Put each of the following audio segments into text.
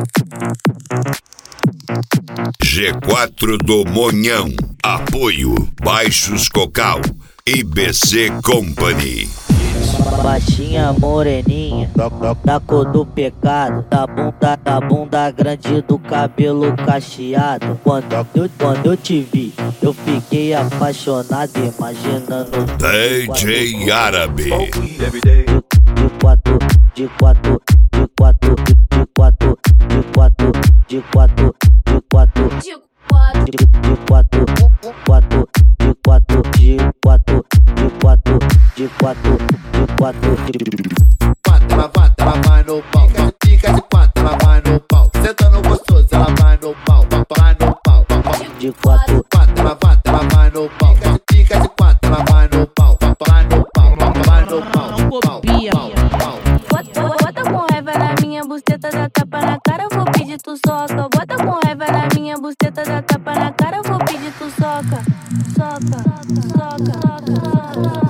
G4 do Monhão. Apoio Baixos Cocal. IBC Company. Baixinha moreninha, da cor do pecado, da bunda grande, do cabelo cacheado. Quando eu te vi, eu fiquei apaixonado, imaginando DJ Árabe. De quatro, de quatro, de quatro, de quatro, de quatro, de quatro, de quatro, de quatro, de quatro, quatro, de quatro, de quatro, de quatro, de quatro, de quatro. Ela vai no pau, fica de quatro, ela vai no pau. Sentando gostoso, ela vai no pau, vai no pau. De quatro, ela vai no pau, fica de quatro, ela vai no pau, vai no pau, vai no pau. Bota com raiva na minha buceta, dá tapa na cara, eu vou pedir tu soca. Bota com raiva na minha buceta, dá tapa na cara, eu vou pedir tu soca. Soca, soca, soca.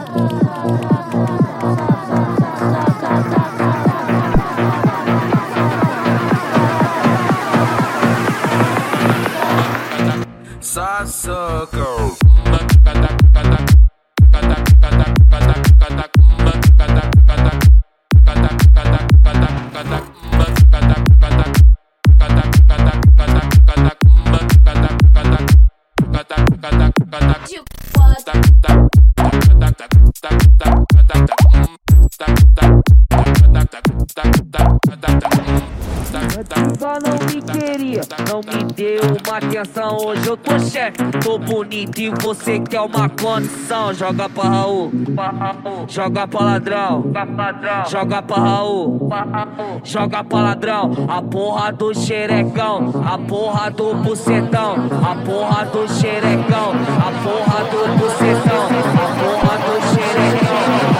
Só não me queria, não me deu uma atenção. Hoje eu tô chefe, tô bonito e você quer uma condição. Joga pra Raul, joga pra ladrão, joga pra Raul, joga pra ladrão. A porra do xerecão, a porra do bucetão, a porra do xerecão, a porra do bucetão, a porra do xerecão.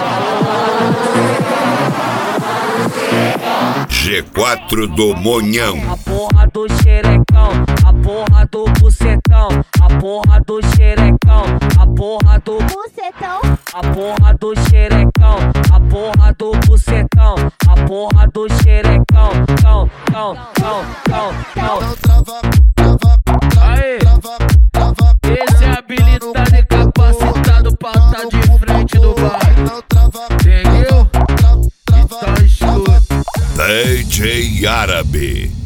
G4 do Monhão. A porra do xerecão, a porra do bucetão, a porra do xerecão, a porra do bucetão, a porra do xerecão, a porra do bucetão, a porra do xerecão, cão, cão, cão, cão, cão. Aê, esse é habilitado e capacitado pra tá de frente do bairro. Entendeu? Então escuta. DJ Árabe.